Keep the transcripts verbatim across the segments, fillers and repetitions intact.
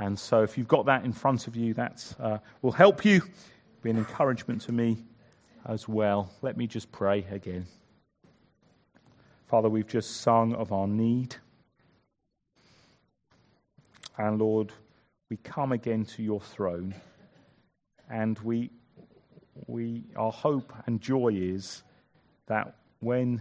And so if you've got that in front of you, that uh, will help you, be an encouragement to me as well. Let me just pray again. Father, we've just sung of our need. And Lord, we come again to your throne, and we, we, our hope and joy is that when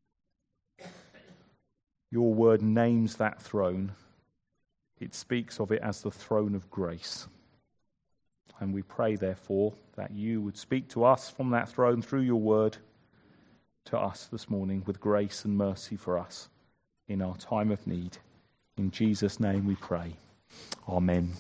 your word names that throne, it speaks of it as the throne of grace. And we pray, therefore, that you would speak to us from that throne through your word to us this morning with grace and mercy for us in our time of need. In Jesus' name we pray. Amen.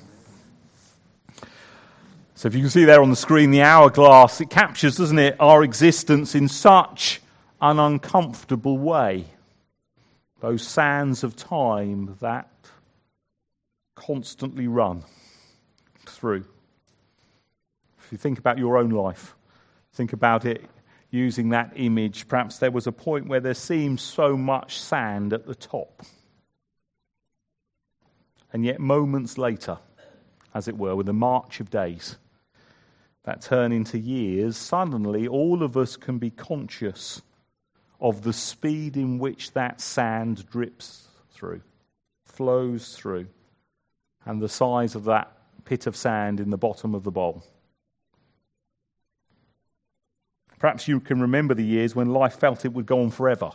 So if you can see there on the screen, the hourglass, it captures, doesn't it, our existence in such an uncomfortable way. Those sands of time that constantly run through. If you think about your own life, think about it using that image. Perhaps there was a point where there seemed so much sand at the top. And yet moments later, as it were, with a march of days that turn into years, suddenly all of us can be conscious of the speed in which that sand drips through, flows through, and the size of that pit of sand in the bottom of the bowl. Perhaps you can remember the years when life felt it would go on forever.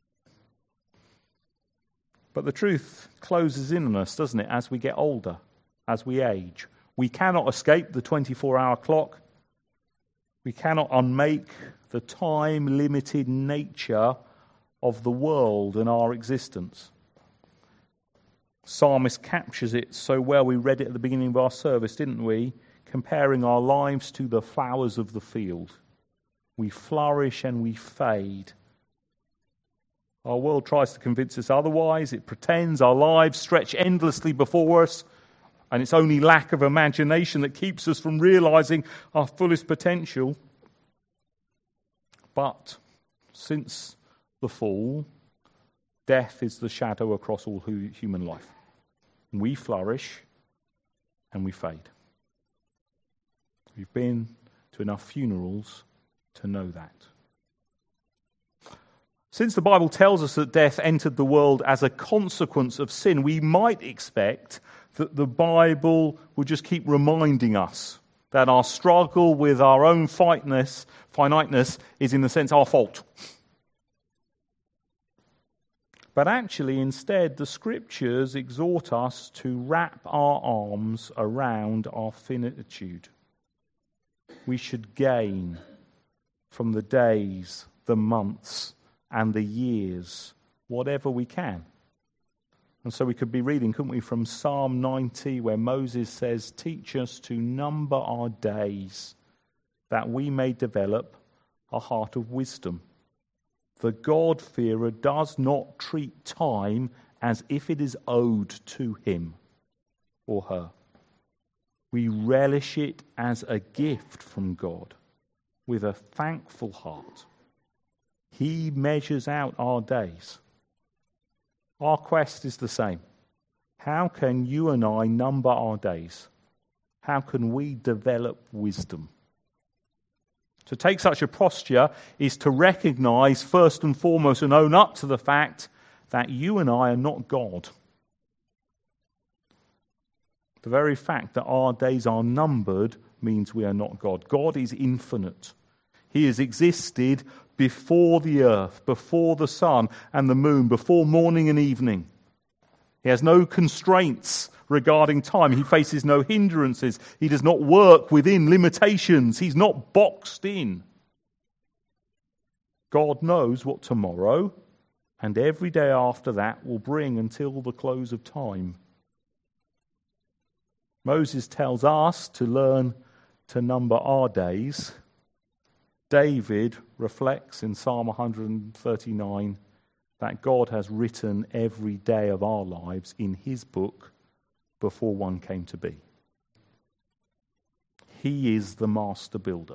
But the truth closes in on us, doesn't it, as we get older, as we age. We cannot escape the twenty-four hour clock. We cannot unmake the time-limited nature of the world and our existence. Psalmist captures it so well. We read it at the beginning of our service, didn't we? Comparing our lives to the flowers of the field. We flourish and we fade. Our world tries to convince us otherwise. It pretends our lives stretch endlessly before us, and it's only lack of imagination that keeps us from realizing our fullest potential. But since the fall, death is the shadow across all human life. We flourish and we fade. We've been to enough funerals to know that. Since the Bible tells us that death entered the world as a consequence of sin, we might expect that the Bible will just keep reminding us that our struggle with our own finiteness, finiteness is in a sense our fault. But actually, instead, the Scriptures exhort us to wrap our arms around our finitude. We should gain from the days, the months, and the years, whatever we can. And so we could be reading, couldn't we, from Psalm ninety, where Moses says, "Teach us to number our days, that we may develop a heart of wisdom. The God-fearer does not treat time as if it is owed to him or her. We relish it as a gift from God with a thankful heart. He measures out our days." Our quest is the same. How can you and I number our days? How can we develop wisdom? To take such a posture is to recognize first and foremost and own up to the fact that you and I are not God. The very fact that our days are numbered means we are not God. God is infinite. He has existed before the earth, before the sun and the moon, before morning and evening. He has no constraints regarding time. He faces no hindrances. He does not work within limitations. He's not boxed in. God knows what tomorrow and every day after that will bring until the close of time. Moses tells us to learn to number our days. David reflects in Psalm one thirty-nine that God has written every day of our lives in his book before one came to be. He is the master builder.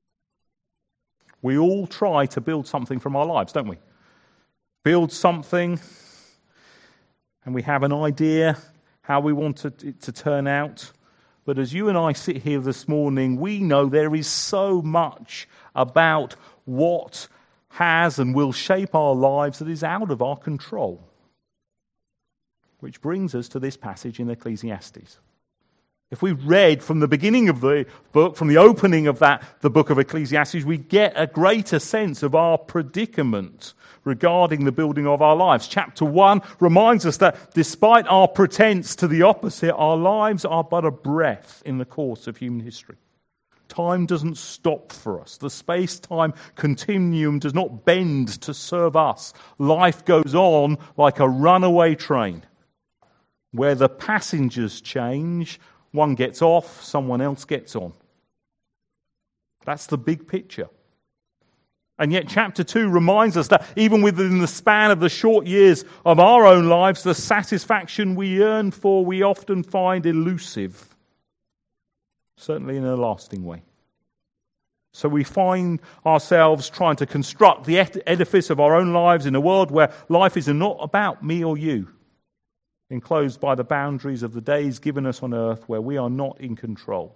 We all try to build something from our lives, don't we? Build something, and we have an idea how we want it to turn out. But as you and I sit here this morning, we know there is so much about what has and will shape our lives that is out of our control. Which brings us to this passage in Ecclesiastes. If we read from the beginning of the book, from the opening of that, the book of Ecclesiastes, we get a greater sense of our predicament regarding the building of our lives. Chapter one reminds us that despite our pretense to the opposite, our lives are but a breath in the course of human history. Time doesn't stop for us. The space-time continuum does not bend to serve us. Life goes on like a runaway train, where the passengers change. One gets off, someone else gets on. That's the big picture. And yet chapter two reminds us that even within the span of the short years of our own lives, the satisfaction we yearn for we often find elusive, certainly in a lasting way. So we find ourselves trying to construct the edifice of our own lives in a world where life is not about me or you, enclosed by the boundaries of the days given us on earth where we are not in control.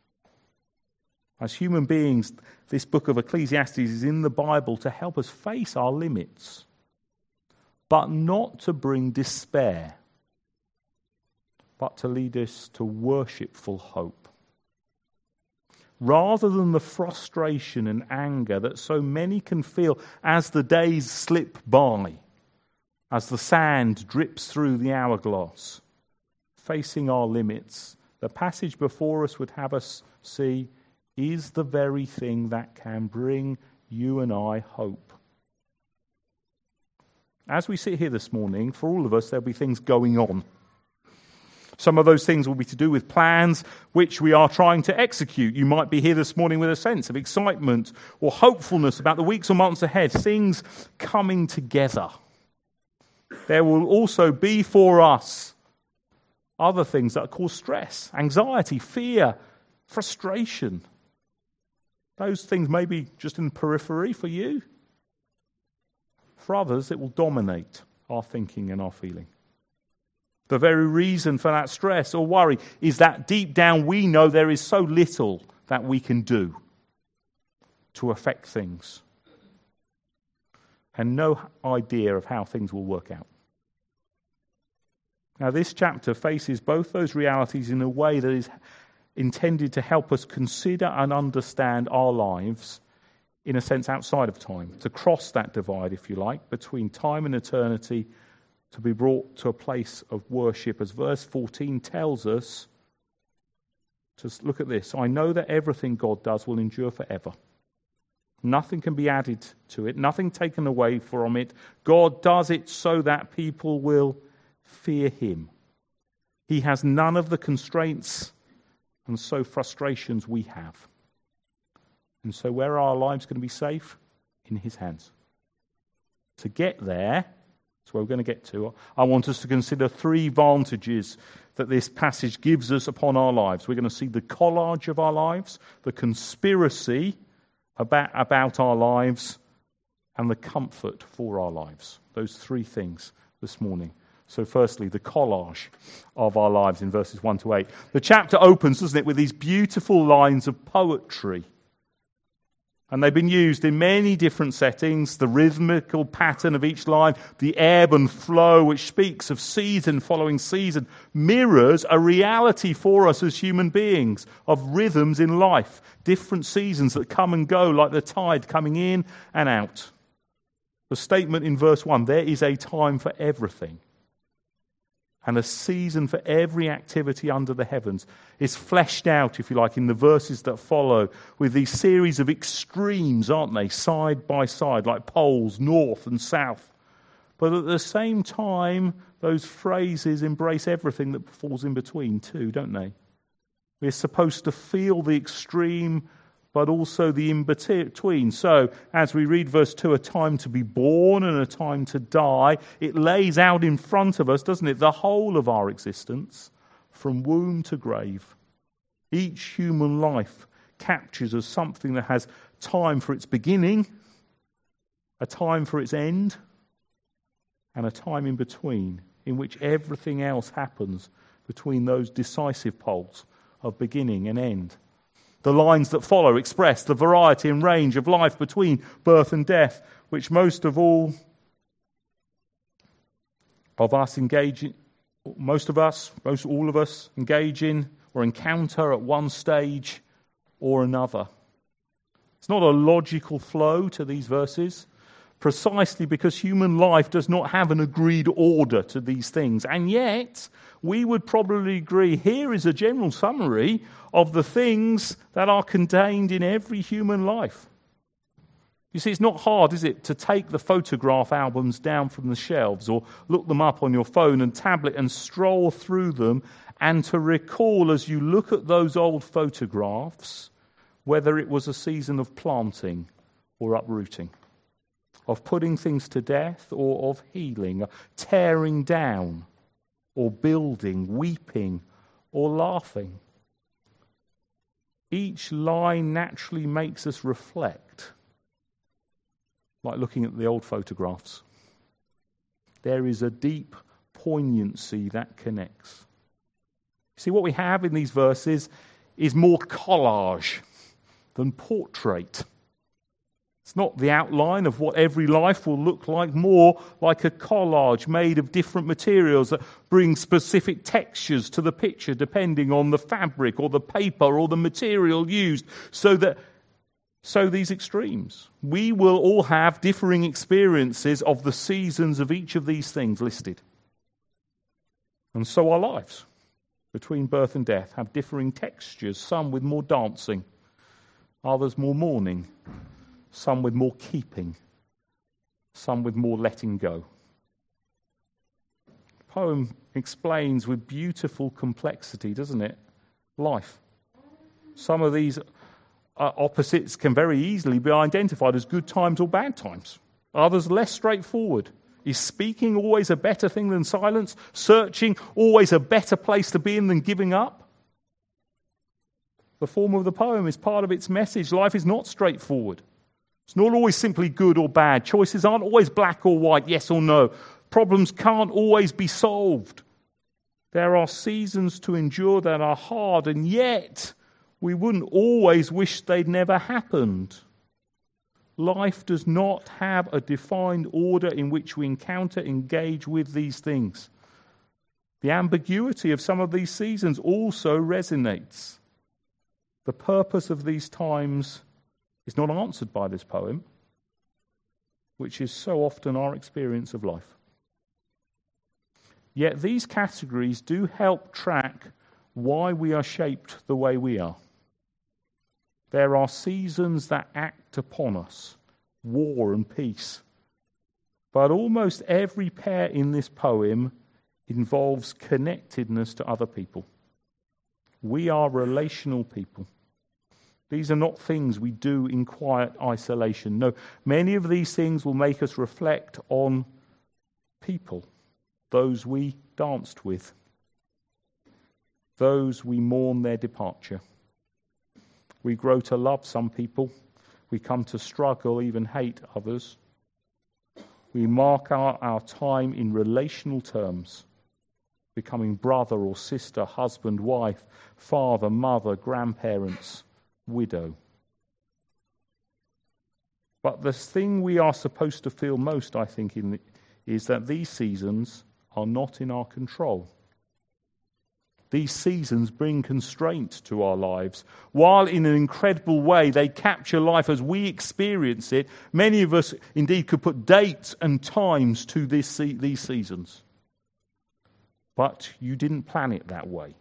As human beings, this book of Ecclesiastes is in the Bible to help us face our limits, but not to bring despair, but to lead us to worshipful hope. Rather than the frustration and anger that so many can feel as the days slip by, as the sand drips through the hourglass, facing our limits, the passage before us would have us see is the very thing that can bring you and I hope. As we sit here this morning, for all of us, there'll be things going on. Some of those things will be to do with plans which we are trying to execute. You might be here this morning with a sense of excitement or hopefulness about the weeks or months ahead, things coming together. There will also be for us other things that cause stress, anxiety, fear, frustration. Those things may be just in the periphery for you. For others, it will dominate our thinking and our feeling. The very reason for that stress or worry is that deep down we know there is so little that we can do to affect things, and no idea of how things will work out. Now, this chapter faces both those realities in a way that is intended to help us consider and understand our lives in a sense outside of time, to cross that divide, if you like, between time and eternity, to be brought to a place of worship. As verse fourteen tells us, just look at this, I know that everything God does will endure forever. Nothing can be added to it, nothing taken away from it. God does it so that people will fear him. He has none of the constraints and so frustrations we have. And so where are our lives going to be safe? In his hands. To get there, that's where we're going to get to, I want us to consider three vantages that this passage gives us upon our lives. We're going to see the collage of our lives, the conspiracy about, about our lives, and the comfort for our lives. Those three things this morning. So firstly, the collage of our lives in verses one to eight. The chapter opens, doesn't it, with these beautiful lines of poetry. And they've been used in many different settings. The rhythmical pattern of each line, the ebb and flow, which speaks of season following season, mirrors a reality for us as human beings of rhythms in life, different seasons that come and go like the tide coming in and out. The statement in verse one, there is a time for everything, and a season for every activity under the heavens, is fleshed out, if you like, in the verses that follow with these series of extremes, aren't they, side by side, like poles, north and south. But at the same time, those phrases embrace everything that falls in between too, don't they? We're supposed to feel the extreme, but also the in-between. So, as we read verse two, a time to be born and a time to die, it lays out in front of us, doesn't it, the whole of our existence, from womb to grave. Each human life captures as something that has time for its beginning, a time for its end, and a time in between, in which everything else happens between those decisive poles of beginning and end. The lines that follow express the variety and range of life between birth and death, which most of all of us engage in, most of us, most all of us engage in or encounter at one stage or another. It's not a logical flow to these verses, precisely because human life does not have an agreed order to these things. And yet, we would probably agree here is a general summary of the things that are contained in every human life. You see, it's not hard, is it, to take the photograph albums down from the shelves or look them up on your phone and tablet and stroll through them and to recall as you look at those old photographs whether it was a season of planting or uprooting, of putting things to death or of healing, tearing down or building, weeping or laughing. Each line naturally makes us reflect, like looking at the old photographs. There is a deep poignancy that connects. See, what we have in these verses is more collage than portrait. It's not the outline of what every life will look like, more like a collage made of different materials that bring specific textures to the picture depending on the fabric or the paper or the material used, so that so these extremes. We will all have differing experiences of the seasons of each of these things listed. And so our lives, between birth and death, have differing textures, some with more dancing, others more mourning, some with more keeping, some with more letting go. The poem explains with beautiful complexity, doesn't it? Life. Some of these uh, opposites can very easily be identified as good times or bad times. Others less straightforward. Is speaking always a better thing than silence? Searching always a better place to be in than giving up? The form of the poem is part of its message. Life is not straightforward. It's not always simply good or bad. Choices aren't always black or white, yes or no. Problems can't always be solved. There are seasons to endure that are hard, and yet we wouldn't always wish they'd never happened. Life does not have a defined order in which we encounter, engage with these things. The ambiguity of some of these seasons also resonates. The purpose of these times is not answered by this poem, which is so often our experience of life. Yet these categories do help track why we are shaped the way we are. There are seasons that act upon us, war and peace. But almost every pair in this poem involves connectedness to other people. We are relational people. These are not things we do in quiet isolation. No, many of these things will make us reflect on people, those we danced with, those we mourn their departure. We grow to love some people. We come to struggle, even hate others. We mark our, our time in relational terms, becoming brother or sister, husband, wife, father, mother, grandparents, widow. But the thing we are supposed to feel most, I think, in the, is that these seasons are not in our control. These seasons bring constraint to our lives. While in an incredible way they capture life as we experience it, many of us indeed could put dates and times to this, these seasons. But you didn't plan it that way.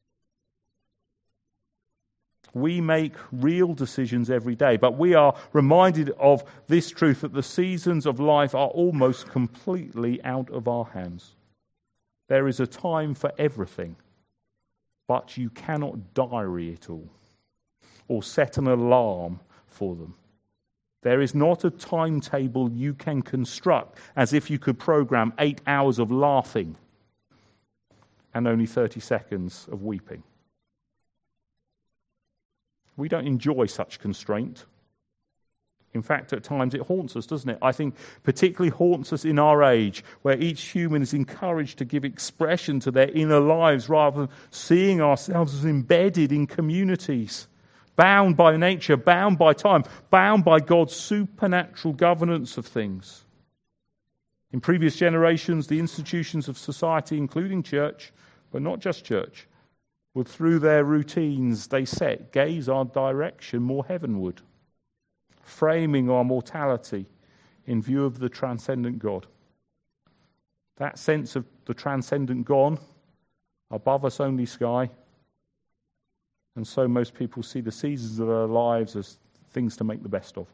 We make real decisions every day, but we are reminded of this truth that the seasons of life are almost completely out of our hands. There is a time for everything, but you cannot diary it all or set an alarm for them. There is not a timetable you can construct as if you could program eight hours of laughing and only thirty seconds of weeping. We don't enjoy such constraint. In fact, at times it haunts us, doesn't it? I think particularly haunts us in our age, where each human is encouraged to give expression to their inner lives rather than seeing ourselves as embedded in communities, bound by nature, bound by time, bound by God's supernatural governance of things. In previous generations, the institutions of society, including church, but not just church, would through their routines they set gaze our direction more heavenward, framing our mortality in view of the transcendent God. That sense of the transcendent gone, above us only sky, and so most people see the seasons of their lives as things to make the best of.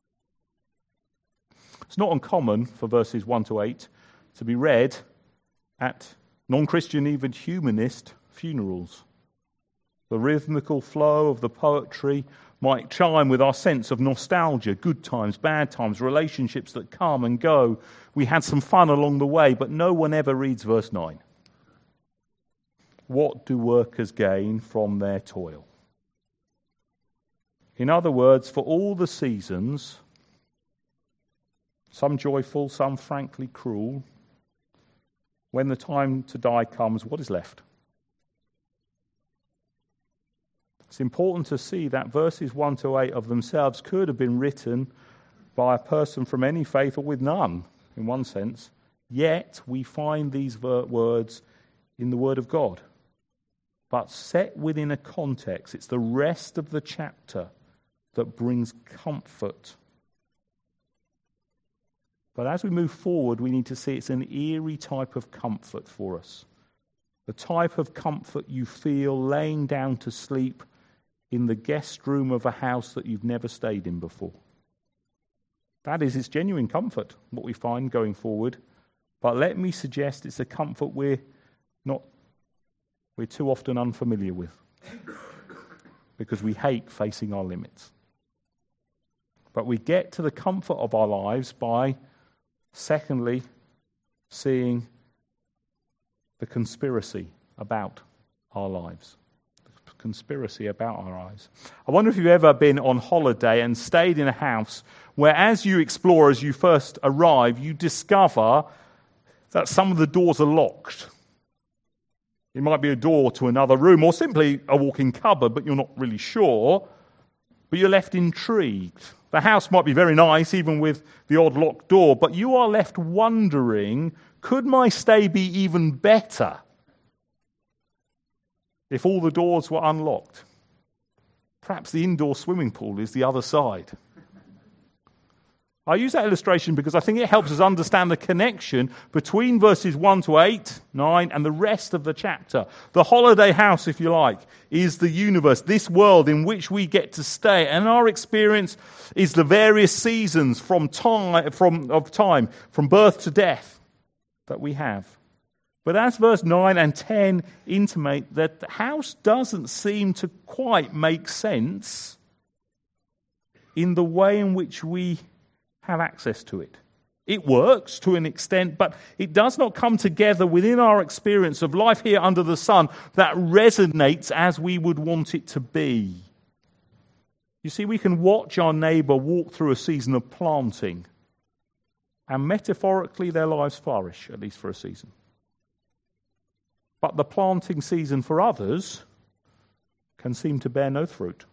It's not uncommon for verses one to eight to be read at non-Christian, even humanist funerals. The rhythmical flow of the poetry might chime with our sense of nostalgia, good times, bad times, relationships that come and go. We had some fun along the way, but no one ever reads verse nine. What do workers gain from their toil? In other words, for all the seasons, some joyful, some frankly cruel, when the time to die comes, what is left? It's important to see that verses one to eight of themselves could have been written by a person from any faith or with none, in one sense. Yet we find these words in the Word of God. But set within a context, it's the rest of the chapter that brings comfort. But as we move forward, we need to see it's an eerie type of comfort for us. The type of comfort you feel laying down to sleep in the guest room of a house that you've never stayed in before. That is its genuine comfort, what we find going forward. But let me suggest it's a comfort we're not, we're too often unfamiliar with, because we hate facing our limits. But we get to the comfort of our lives by, secondly, seeing the conspiracy about our lives. Conspiracy about our lives. I wonder if you've ever been on holiday and stayed in a house where, as you explore, as you first arrive, you discover that some of the doors are locked. It might be a door to another room or simply a walk-in cupboard, but you're not really sure. But you're left intrigued. The house might be very nice, even with the odd locked door, but you are left wondering, could my stay be even better if all the doors were unlocked? Perhaps the indoor swimming pool is the other side. I use that illustration because I think it helps us understand the connection between verses one to eight, nine, and the rest of the chapter. The holiday house, if you like, is the universe, this world in which we get to stay. And our experience is the various seasons from time, from, of time, from birth to death that we have. But as verse nine and ten intimate, that the house doesn't seem to quite make sense in the way in which we have access to it. It works to an extent, but it does not come together within our experience of life here under the sun that resonates as we would want it to be. You see, we can watch our neighbour walk through a season of planting, and metaphorically their lives flourish, at least for a season. But the planting season for others can seem to bear no fruit.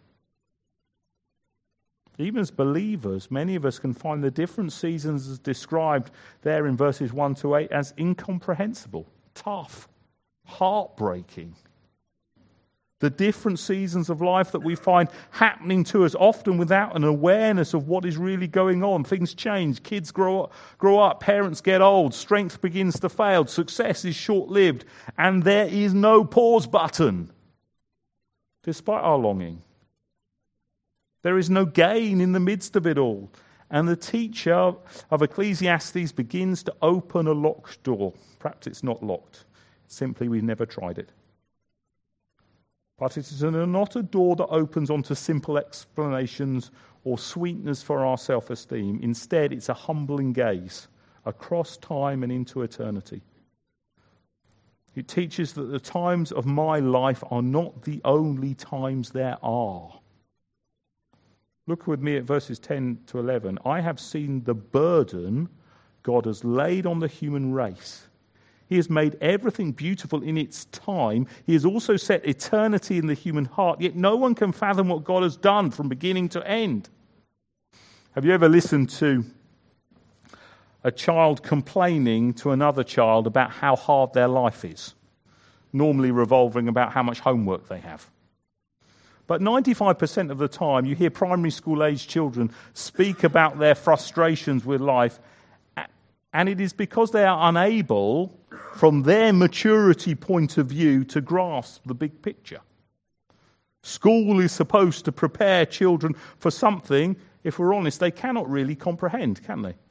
Even as believers, many of us can find the different seasons as described there in verses one to eight as incomprehensible, tough, heartbreaking. The different seasons of life that we find happening to us often without an awareness of what is really going on. Things change, kids grow up, grow up, parents get old, strength begins to fail, success is short-lived, and there is no pause button, despite our longing. There is no gain in the midst of it all. And the teacher of Ecclesiastes begins to open a locked door. Perhaps it's not locked. Simply, we've never tried it. But it is not a door that opens onto simple explanations or sweeteners for our self-esteem. Instead, it's a humbling gaze across time and into eternity. It teaches that the times of my life are not the only times there are. Look with me at verses ten to eleven. I have seen the burden God has laid on the human race. He has made everything beautiful in its time. He has also set eternity in the human heart, yet no one can fathom what God has done from beginning to end. Have you ever listened to a child complaining to another child about how hard their life is? Normally revolving about how much homework they have. But ninety-five percent of the time you hear primary school age children speak about their frustrations with life, and it is because they are unable, from their maturity point of view, to grasp the big picture. School is supposed to prepare children for something, if we're honest, they cannot really comprehend, can they?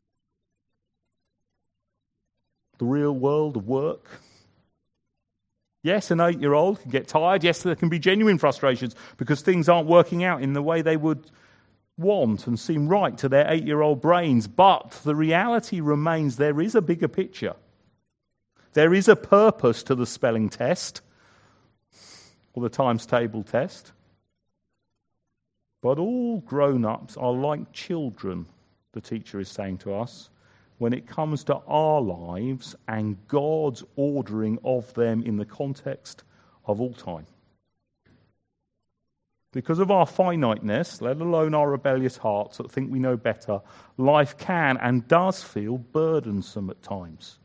The real world of work. Yes, an eight-year-old can get tired. Yes, there can be genuine frustrations because things aren't working out in the way they would want and seem right to their eight-year-old brains. But the reality remains there is a bigger picture. There is a purpose to the spelling test or the times table test. But all grown-ups are like children, the teacher is saying to us, when it comes to our lives and God's ordering of them in the context of all time. Because of our finiteness, let alone our rebellious hearts that think we know better, life can and does feel burdensome at times.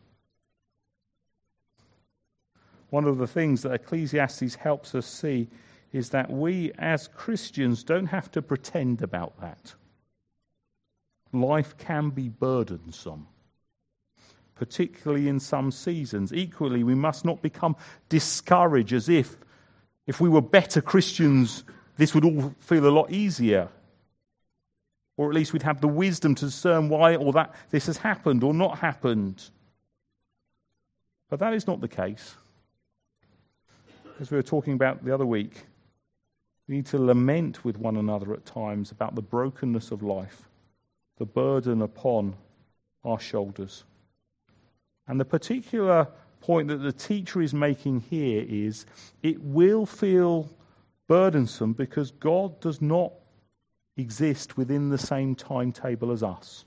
One of the things that Ecclesiastes helps us see is that we as Christians don't have to pretend about that. Life can be burdensome, particularly in some seasons. Equally, we must not become discouraged as if, if we were better Christians, this would all feel a lot easier. Or at least we'd have the wisdom to discern why or that this has happened or not happened. But that is not the case. As we were talking about the other week, we need to lament with one another at times about the brokenness of life, the burden upon our shoulders. And the particular point that the teacher is making here is it will feel burdensome because God does not exist within the same timetable as us.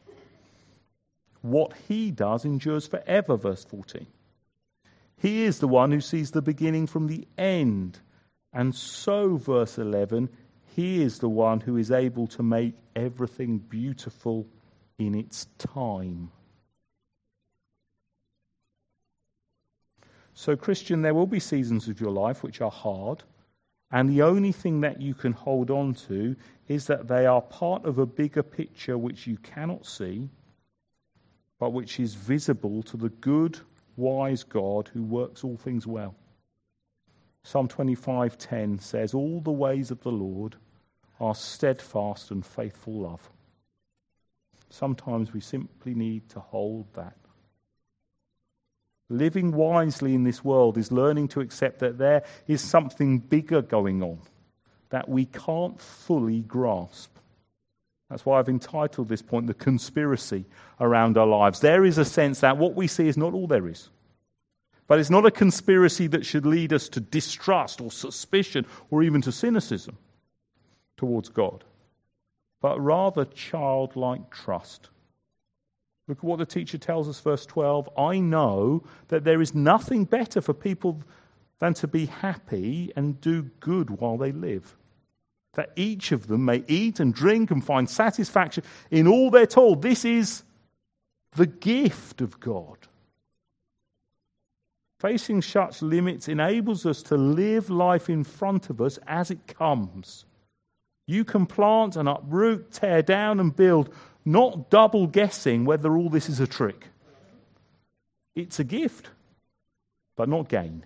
What he does endures forever, verse fourteen. He is the one who sees the beginning from the end. And so, verse eleven, he is the one who is able to make everything beautiful in its time. So, Christian, there will be seasons of your life which are hard, and the only thing that you can hold on to is that they are part of a bigger picture which you cannot see, but which is visible to the good, wise God who works all things well. Psalm twenty-five ten says, all the ways of the Lord are steadfast and faithful love. Sometimes we simply need to hold that. Living wisely in this world is learning to accept that there is something bigger going on that we can't fully grasp. That's why I've entitled this point, The Conspiracy Around Our Lives. There is a sense that what we see is not all there is. But it's not a conspiracy that should lead us to distrust or suspicion or even to cynicism towards God, but rather childlike trust. Look at what the teacher tells us, verse twelve. I know that there is nothing better for people than to be happy and do good while they live, that each of them may eat and drink and find satisfaction in all they're told. This is the gift of God. Facing such limits enables us to live life in front of us as it comes. You can plant and uproot, tear down and build, not double guessing whether all this is a trick. It's a gift, but not gain.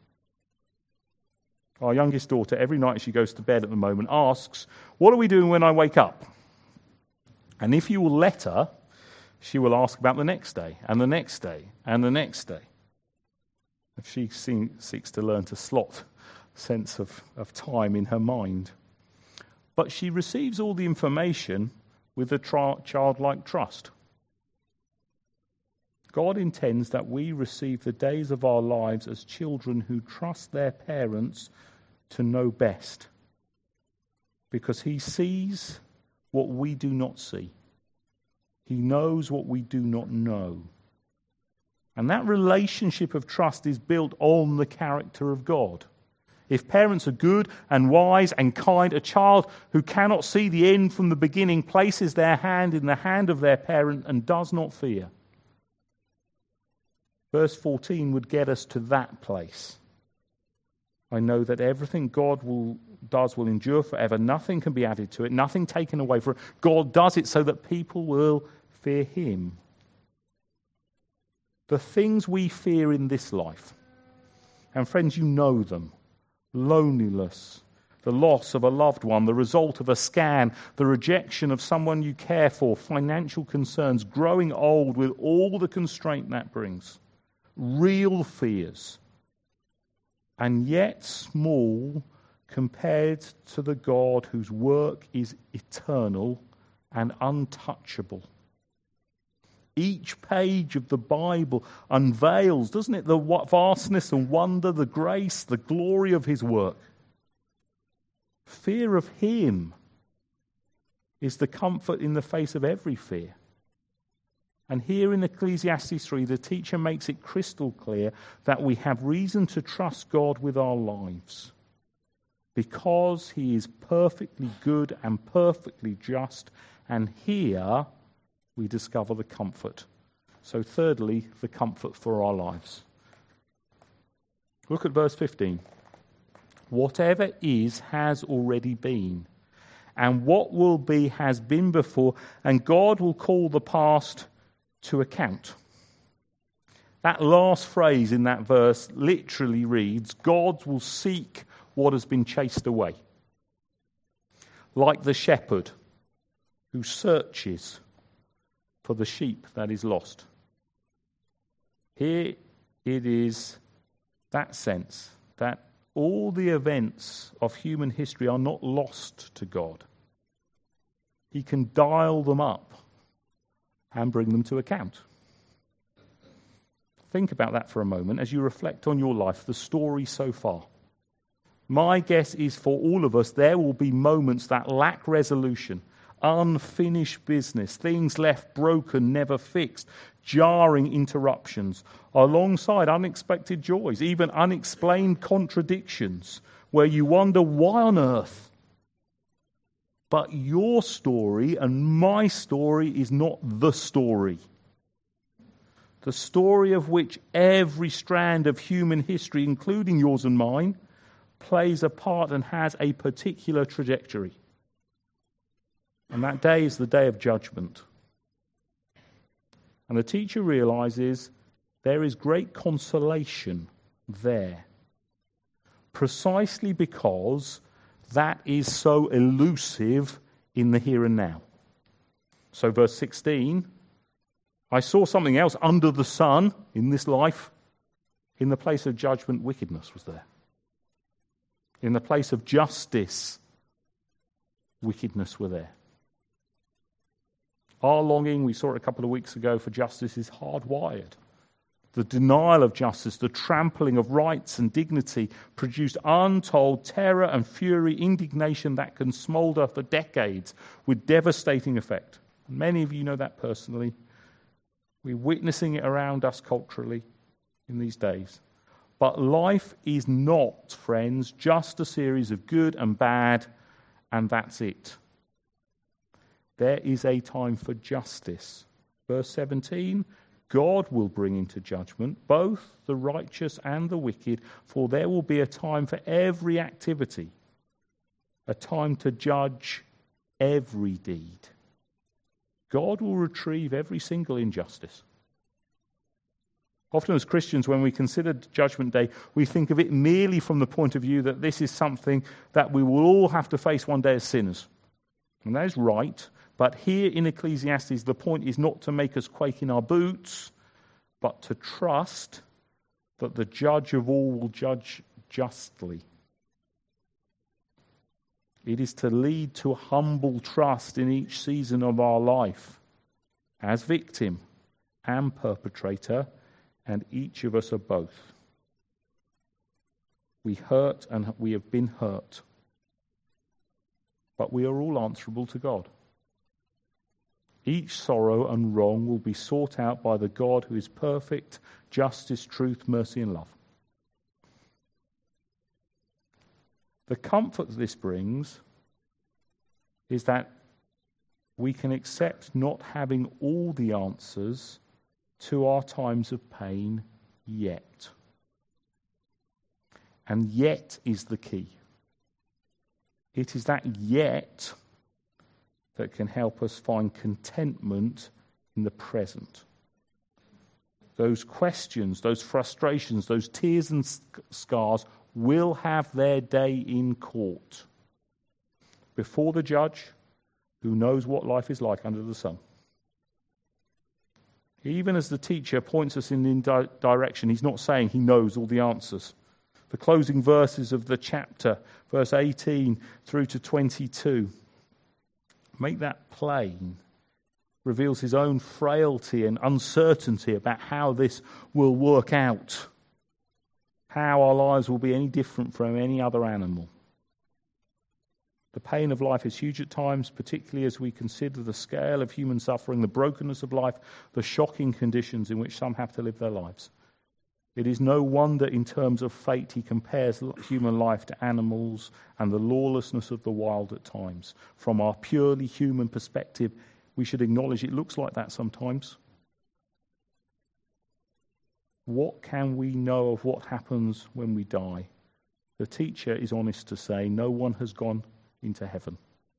Our youngest daughter, every night she goes to bed at the moment, asks, what are we doing when I wake up? And if you will let her, she will ask about the next day, and the next day, and the next day. If she seeks to learn to slot sense of, of time in her mind. But she receives all the information with a tra- childlike trust. God intends that we receive the days of our lives as children who trust their parents to know best. because he sees what we do not see. He knows what we do not know. And that relationship of trust is built on the character of God. If parents are good and wise and kind, a child who cannot see the end from the beginning places their hand in the hand of their parent and does not fear. Verse fourteen would get us to that place. I know that everything God will, does will endure forever. Nothing can be added to it, nothing taken away from it. God does it so that people will fear him. The things we fear in this life, and friends, you know them. Loneliness, the loss of a loved one, the result of a scan, the rejection of someone you care for, financial concerns, growing old with all the constraint that brings. Real fears. And yet small compared to the God whose work is eternal and untouchable. Each page of the Bible unveils, doesn't it, the vastness and wonder, the grace, the glory of his work. Fear of him is the comfort in the face of every fear. And here in Ecclesiastes three, the teacher makes it crystal clear that we have reason to trust God with our lives because he is perfectly good and perfectly just. And here we discover the comfort. So thirdly, the comfort for our lives. Look at verse fifteen. Whatever is has already been, and what will be has been before, and God will call the past to account. That last phrase in that verse literally reads, God will seek what has been chased away. Like the shepherd who searches for the sheep that is lost. Here it is that sense that all the events of human history are not lost to God. He can dial them up and bring them to account. Think about that for a moment as you reflect on your life, the story so far. My guess is for all of us, there will be moments that lack resolution, unfinished business, things left broken, never fixed, jarring interruptions, alongside unexpected joys, even unexplained contradictions, where you wonder, why on earth? But your story and my story is not the story. The story of which every strand of human history, including yours and mine, plays a part and has a particular trajectory. And that day is the day of judgment. And the teacher realizes there is great consolation there. Precisely because that is so elusive in the here and now. So verse sixteen, I saw something else under the sun in this life. In the place of judgment, wickedness was there. In the place of justice, wickedness were there. Our longing, we saw it a couple of weeks ago, for justice is hardwired. The denial of justice, the trampling of rights and dignity produced untold terror and fury, indignation that can smoulder for decades with devastating effect. Many of you know that personally. We're witnessing it around us culturally in these days. But life is not, friends, just a series of good and bad, and that's it. There is a time for justice. Verse seventeen, God will bring into judgment both the righteous and the wicked, for there will be a time for every activity, a time to judge every deed. God will retrieve every single injustice. Often as Christians, when we consider Judgment Day, we think of it merely from the point of view that this is something that we will all have to face one day as sinners. And that is right. But here in Ecclesiastes, the point is not to make us quake in our boots, but to trust that the judge of all will judge justly. It is to lead to humble trust in each season of our life, as victim and perpetrator, and each of us are both. We hurt and we have been hurt. but we are all answerable to God. Each sorrow and wrong will be sought out by the God who is perfect, justice, truth, mercy, and love. The comfort this brings is that we can accept not having all the answers to our times of pain yet. And yet is the key. It is that yet that can help us find contentment in the present. Those questions, those frustrations, those tears and scars will have their day in court before the judge who knows what life is like under the sun. Even as the teacher points us in the direction, he's not saying he knows all the answers. The closing verses of the chapter, verse eighteen through to twenty-two, make that plain, reveals his own frailty and uncertainty about how this will work out, how our lives will be any different from any other animal. The pain of life is huge at times, particularly as we consider the scale of human suffering, the brokenness of life, the shocking conditions in which some have to live their lives. It is no wonder in terms of fate he compares human life to animals and the lawlessness of the wild at times. From our purely human perspective, we should acknowledge it looks like that sometimes. What can we know of what happens when we die? The teacher is honest to say no one has gone into heaven.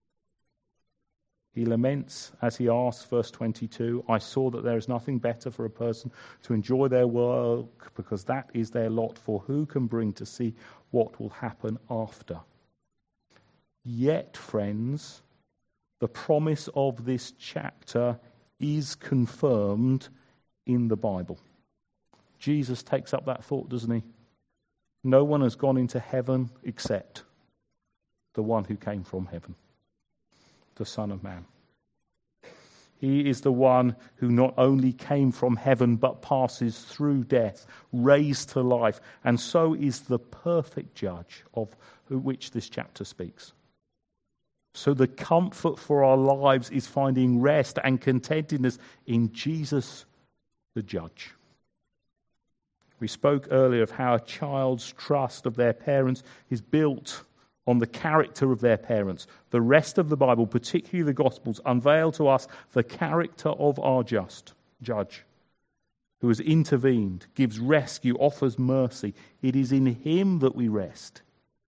He laments as he asks, verse twenty-two, I saw that there is nothing better for a person to enjoy their work because that is their lot, for who can bring to see what will happen after? Yet, friends, the promise of this chapter is confirmed in the Bible. Jesus takes up that thought, doesn't he? No one has gone into heaven except the one who came from heaven, the Son of Man. He is the one who not only came from heaven but passes through death, raised to life, and so is the perfect judge of which this chapter speaks. So the comfort for our lives is finding rest and contentedness in Jesus, the judge. We spoke earlier of how a child's trust of their parents is built on the character of their parents. The rest of the Bible, particularly the Gospels, unveil to us the character of our just judge, who has intervened, gives rescue, offers mercy. It is in him that we rest.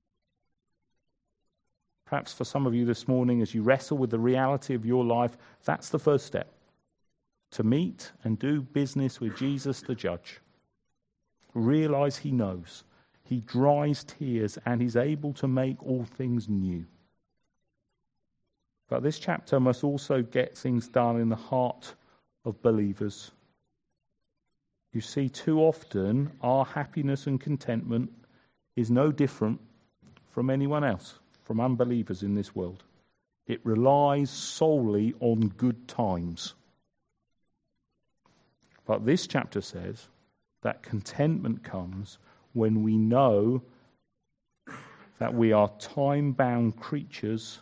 Perhaps for some of you this morning, as you wrestle with the reality of your life, that's the first step. To meet and do business with Jesus the judge. Realize he knows. He dries tears and is able to make all things new. But this chapter must also get things done in the heart of believers. You see, too often our happiness and contentment is no different from anyone else, from unbelievers in this world. It relies solely on good times. But this chapter says that contentment comes when we know that we are time-bound creatures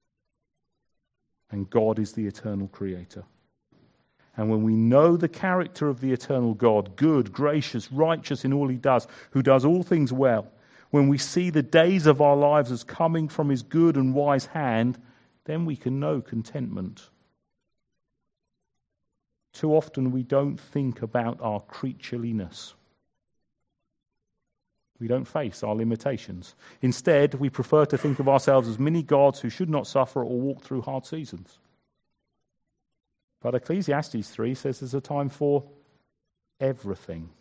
and God is the eternal creator. And when we know the character of the eternal God, good, gracious, righteous in all he does, who does all things well, when we see the days of our lives as coming from his good and wise hand, then we can know contentment. Too often we don't think about our creatureliness. We don't face our limitations. Instead, we prefer to think of ourselves as mini gods who should not suffer or walk through hard seasons. But Ecclesiastes three says there's a time for everything.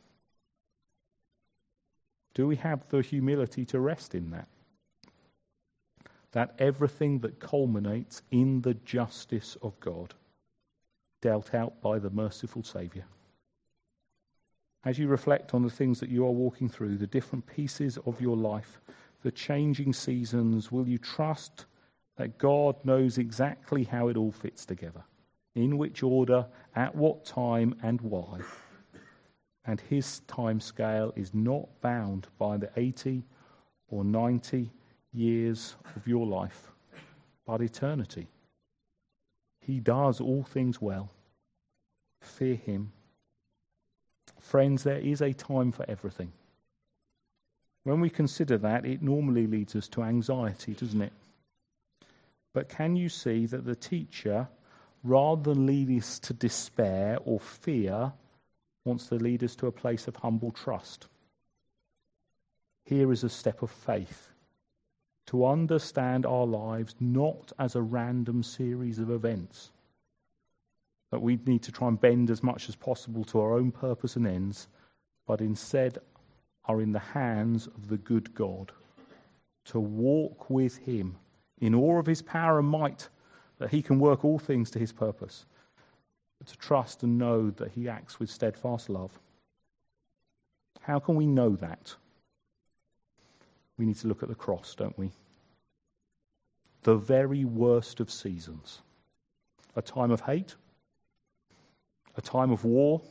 Do we have the humility to rest in that? That everything that culminates in the justice of God, dealt out by the merciful Saviour. As you reflect on the things that you are walking through, the different pieces of your life, the changing seasons, will you trust that God knows exactly how it all fits together? In which order, at what time, and why? And his time scale is not bound by the eighty or ninety years of your life, but eternity. He does all things well. Fear him. Friends, there is a time for everything. When we consider that, it normally leads us to anxiety, doesn't it? But can you see that the teacher, rather than lead us to despair or fear, wants to lead us to a place of humble trust? Here is a step of faith, to understand our lives not as a random series of events, that we need to try and bend as much as possible to our own purpose and ends, but instead are in the hands of the good God, to walk with him in awe of his power and might, that he can work all things to his purpose, but to trust and know that he acts with steadfast love. How can we know that? We need to look at the cross, don't we? The very worst of seasons. A time of hate, a time of war,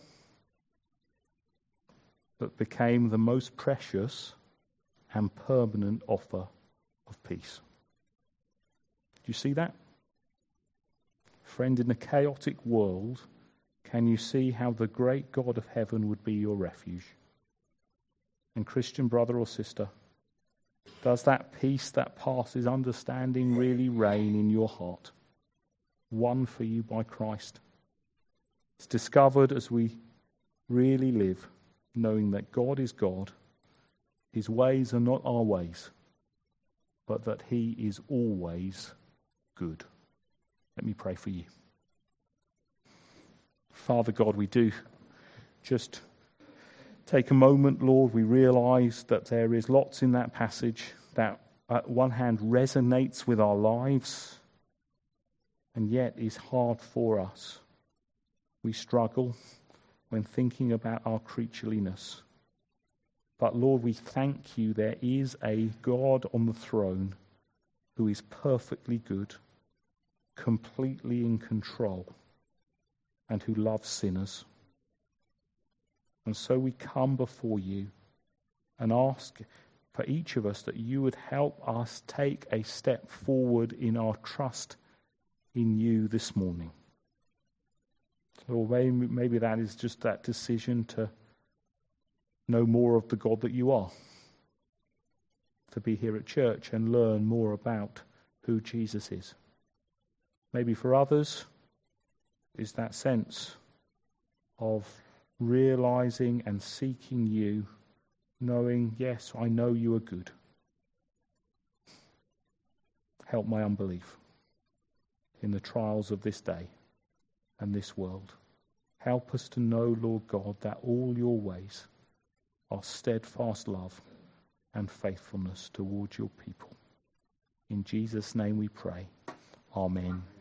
that became the most precious and permanent offer of peace. Do you see that? Friend, in a chaotic world, can you see how the great God of heaven would be your refuge? And Christian brother or sister, does that peace that passes understanding really reign in your heart? Won for you by Christ. It's discovered as we really live, knowing that God is God, his ways are not our ways, but that he is always good. Let me pray for you. Father God, we do just take a moment, Lord. We realize that there is lots in that passage that at one hand resonates with our lives and yet is hard for us. We struggle when thinking about our creatureliness. But Lord, we thank you there is a God on the throne who is perfectly good, completely in control, and who loves sinners. And so we come before you and ask for each of us that you would help us take a step forward in our trust in you this morning. Or maybe, maybe that is just that decision to know more of the God that you are, to be here at church and learn more about who Jesus is. Maybe for others is that sense of realizing and seeking you, knowing, yes, I know you are good. Help my unbelief in the trials of this day and this world. Help us to know, Lord God, that all your ways are steadfast love and faithfulness towards your people. In Jesus' name we pray. Amen.